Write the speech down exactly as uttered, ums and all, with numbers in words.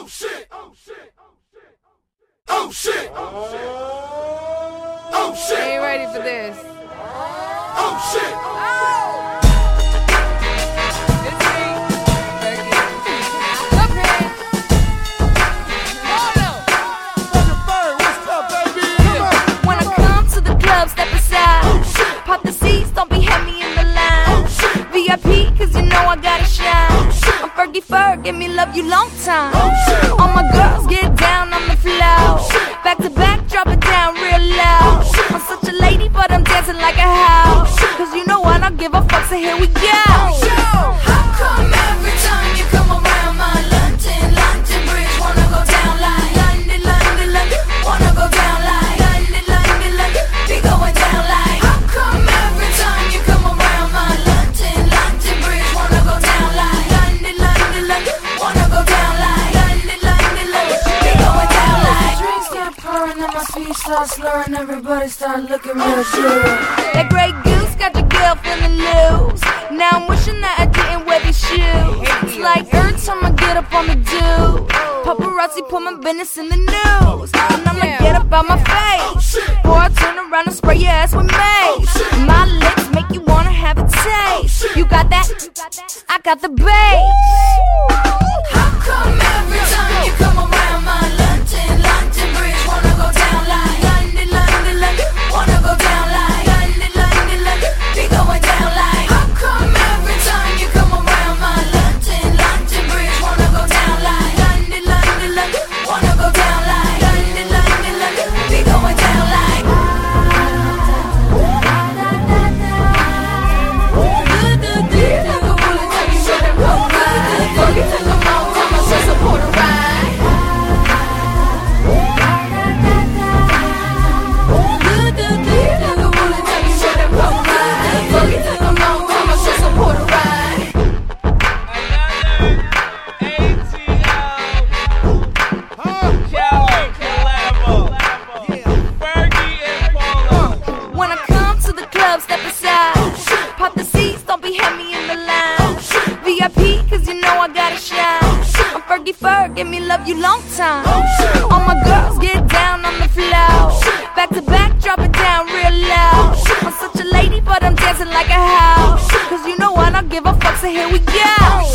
Oh shit! Oh shit! Oh shit! Oh shit! Ain't ready for this. Oh shit! Oh! It's me, Becky. Up here. Hold on. Fucking bird, what's up, baby? Come on. When I come to the club, step aside. Oh shit! Pop the seats, don't be heavy in the line. Oh shit! V I P, cause you know I gotta shine. Oh shit! I'm Fergie Ferg, give me love you long time. Oh shit! All my girls get down on the floor. Oh shit! Back to back, drop it down real loud. Oh shit! I'm such a lady, but I'm dancing like a house. Oh shit! Cause you know I don't give a fuck, so here we go. Oh. How come every time you come around my London, London Bridge, wanna go down like London, London, London, wanna go down like London, London, London, be going down like. How come every time you come around my London, London Bridge, wanna go down like London, London, London, wanna go down like London, London, London, be going down like. Drinks start pouring and my feet start slurring, everybody start looking real good. That Grey Goose got your girl feeling loose. Now I'm wishing that I didn't wear these shoes. It's like every time I get up on the do, paparazzi put my business in the news. And I'ma get up out my face, or I turn around and spray your ass with mace. My lips make you wanna have a taste. You got that? I got the bass. How come every time you come around my London, London Bridge, wanna go down like London, London, London, wanna go down like London, London, London, be going down like. How come every time you come around my London, London Bridge, wanna go down like London, London, London, wanna go down like London, London, London, be going down like. When I come to the club, step aside. Pop the seats, don't be heavy in the line. V I P, cause you know I gotta shine. I'm Fergie Ferg, give me love you long time. All my girls get down on the floor. Back to back, drop it down real loud. I'm such a lady, but I'm dancing like a house. Cause you know I don't give a fuck, so here we go.